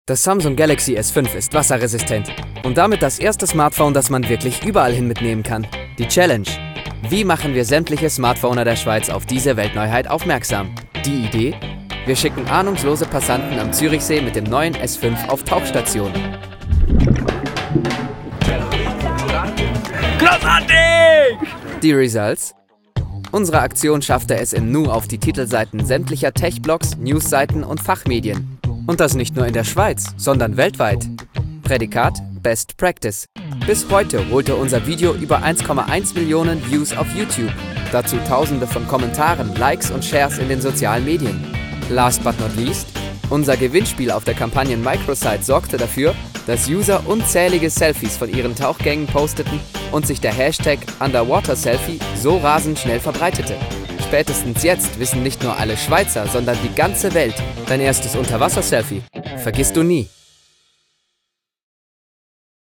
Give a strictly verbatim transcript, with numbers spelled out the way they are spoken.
Das Samsung Galaxy S fünf ist wasserresistent und damit das erste Smartphone, das man wirklich überall hin mitnehmen kann. Die Challenge: Wie machen wir sämtliche Smartphoner der Schweiz auf diese Weltneuheit aufmerksam? Die Idee? Wir schicken ahnungslose Passanten am Zürichsee mit dem neuen S fünf auf Tauchstation. Großartig! Die Results? Unsere Aktion schaffte es im Nu auf die Titelseiten sämtlicher Tech-Blogs, Newsseiten und Fachmedien. Und das nicht nur in der Schweiz, sondern weltweit. Prädikat: Best Practice. Bis heute holte unser Video über eins Komma eins Millionen Views auf YouTube. Dazu tausende von Kommentaren, Likes und Shares in den sozialen Medien. Last but not least, unser Gewinnspiel auf der Kampagne Microsite sorgte dafür, dass User unzählige Selfies von ihren Tauchgängen posteten und sich der Hashtag UnderwaterSelfie so rasend schnell verbreitete. Spätestens jetzt wissen nicht nur alle Schweizer, sondern die ganze Welt: Dein erstes Unterwasser-Selfie vergisst du nie.